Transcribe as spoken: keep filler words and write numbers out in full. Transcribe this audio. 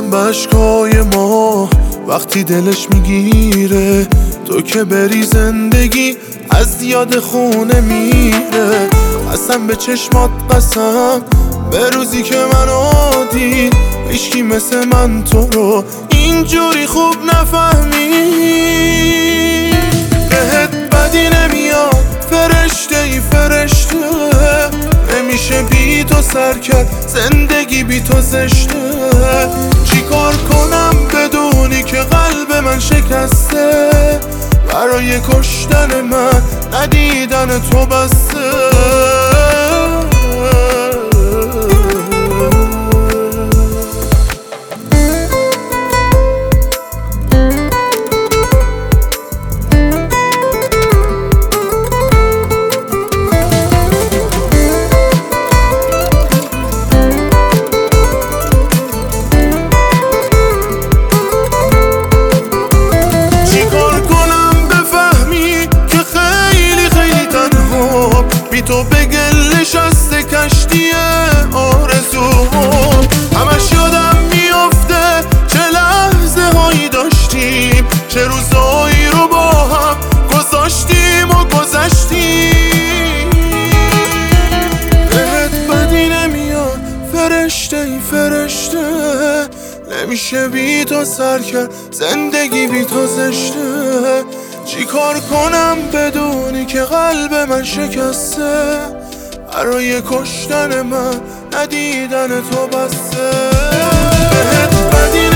به اشکای ما وقتی دلش میگیره، تو که بری زندگی از یاد خونه میره. قسم به چشمات قسم به روزی که منو دید، هیچکی مثل من تو رو اینجوری خوب نفهمی. بهت بدی نمیاد فرشته ای فرشته، نمیشه بی تو سر کرد زندگی بی تو زشته. چی کار کنم بدونی که قلب من شکسته، برای کشتن من ندیدن تو بسته. تو به گل نشسته کشتی آرزوم، همش یادم میافته چه لحظه هایی داشتیم، چه روزایی رو با هم گذاشتیم و گذشتیم. بهت بدی نمیاد فرشته ای فرشته، نمیشه بی تو سر کرد زندگی بی تو زشته. چی کار کنم بدونی که قلب من شکسته، برای کشتن من ندیدن تو بسته. بهت بدی